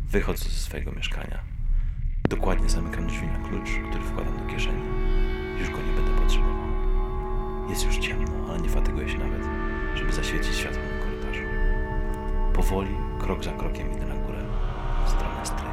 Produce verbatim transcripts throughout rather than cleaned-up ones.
Wychodzę ze swojego mieszkania. Dokładnie zamykam drzwi na klucz, który wkładam do kieszeni. Już go nie będę potrzebował. Jest już ciemno, ale nie fatyguję się nawet, żeby zaświecić światło na korytarzu. Powoli, krok za krokiem idę na górę, w stronę strychu.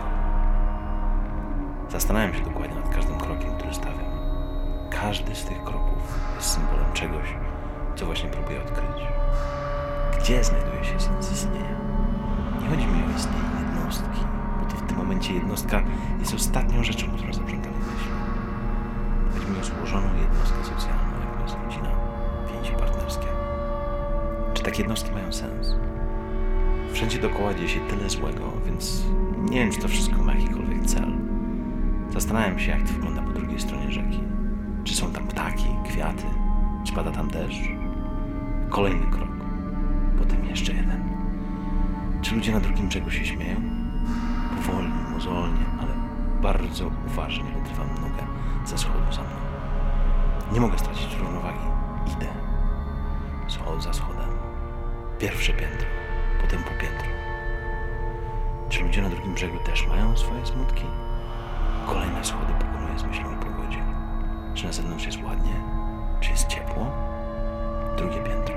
Zastanawiam się dokładnie nad każdym krokiem, który stawiam. Każdy z tych kroków jest symbolem czegoś, co właśnie próbuję odkryć. Gdzie znajduje się sens istnienia? Nie chodzi mi o istnienie jednostki, bo to w tym momencie jednostka jest ostatnią rzeczą, która zaprząta mi myśli. Chodzi mi o złożoną jednostkę socjalną, jaką jest rodzina, więzi partnerskie. Czy takie jednostki mają sens? Wszędzie dookoła dzieje się tyle złego, więc nie wiem, czy to wszystko ma jakikolwiek cel. Zastanawiam się, jak to wygląda po drugiej stronie rzeki. Czy są tam ptaki, kwiaty, czy pada tam deszcz? Kolejny krok, potem jeszcze jeden. Czy ludzie na drugim brzegu się śmieją? Powolnie, mozolnie, ale bardzo uważnie odrywam nogę ze schodu za mną. Nie mogę stracić równowagi. Idę. Schod za schodem. Pierwsze piętro, potem po piętro. Czy ludzie na drugim brzegu też mają swoje smutki? Kolejne schody pokonuję z myślą o pogodzie. Czy na zewnątrz jest ładnie? Czy jest ciepło? Drugie piętro.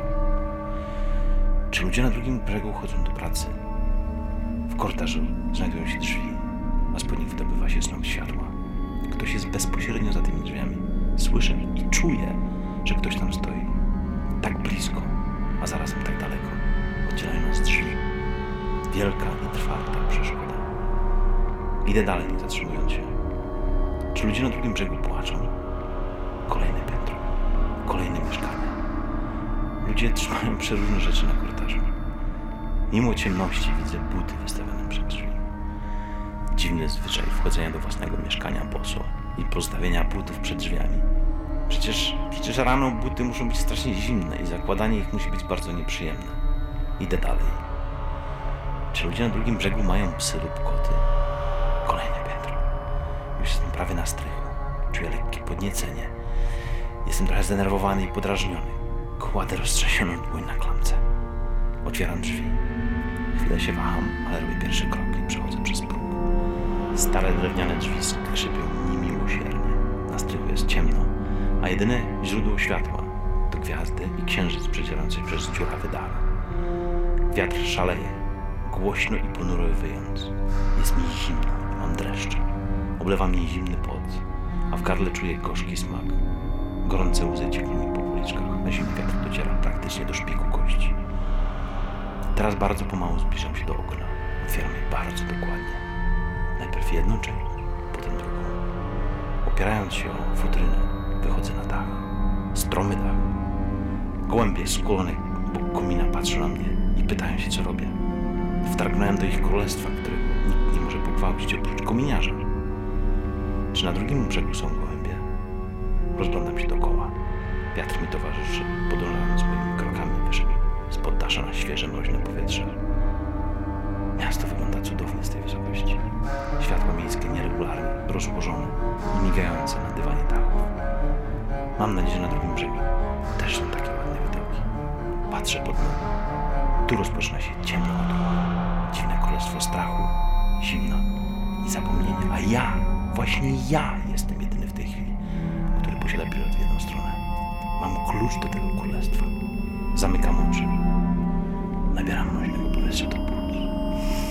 Czy ludzie na drugim brzegu chodzą do pracy? W korytarzu znajdują się drzwi, a spod nich wydobywa się snop światła. Ktoś jest bezpośrednio za tymi drzwiami. Słyszę i czuję, że ktoś tam stoi. Tak blisko, a zarazem tak daleko. Oddzielają nas drzwi. Wielka i twarda przeszkoda. Idę dalej, nie zatrzymując się. Czy ludzie na drugim brzegu płaczą? Kolejne piętro. Kolejne mieszkanie. Ludzie trzymają przeróżne rzeczy na korytarzu. Mimo ciemności widzę buty wystawione przed drzwi. Dziwny zwyczaj wchodzenia do własnego mieszkania boso i pozostawienia butów przed drzwiami. Przecież, przecież rano buty muszą być strasznie zimne i zakładanie ich musi być bardzo nieprzyjemne. Idę dalej. Czy ludzie na drugim brzegu mają psy lub koty? Kolejne piętro. Już jestem prawie na strychu. Czuję lekkie podniecenie. Jestem trochę zdenerwowany i podrażniony. Kładę roztrzasioną dłoń na klamce. Otwieram drzwi. Chwilę się waham, ale robię pierwszy krok i przechodzę przez próg. Stare drewniane drzwi skrzypią niemiłosiernie. Na strychu jest ciemno, a jedyne źródło światła to gwiazdy i księżyc przecierający przez dziurawy dach. Wiatr szaleje, głośno i ponuro wyjąc. Jest mi zimno i mam dreszcze. Oblewa mnie zimny pot, a w gardle czuję gorzki smak. Gorące łzy ciekną mi po policzkach, a zimny wiatr dociera praktycznie do szpiku kości. Teraz bardzo pomału zbliżam się do okna. Otwieram je bardzo dokładnie. Najpierw jedną część, potem drugą. Opierając się o futrynę, wychodzę na dach. Stromy dach. Gołębie skulone obok komina patrzą na mnie i pytają się, co robię. Wtargnąłem do ich królestwa, którego nikt nie może pogwałcić oprócz kominiarza. Czy na drugim brzegu są gołębie? Rozglądam się dookoła. Wiatr mi towarzyszy, podążając moimi krokami wyszedł z poddasza na świeże, mroźne powietrze. Miasto wygląda cudownie z tej wysokości. Światła miejskie nieregularne, rozłożone i migające na dywanie dachów. Mam nadzieję, że na drugim brzegu też są takie ładne widoki. Patrzę pod nogi. Tu rozpoczyna się ciemna otchłań, dziwne królestwo strachu, zimna i zapomnienia. A ja, właśnie ja jestem jedyny w tej chwili, który posiada bilet w jedną stronę. Mam klucz do tego królestwa. Zamykam oczy. Nabieram mroźnego powietrza do płuc.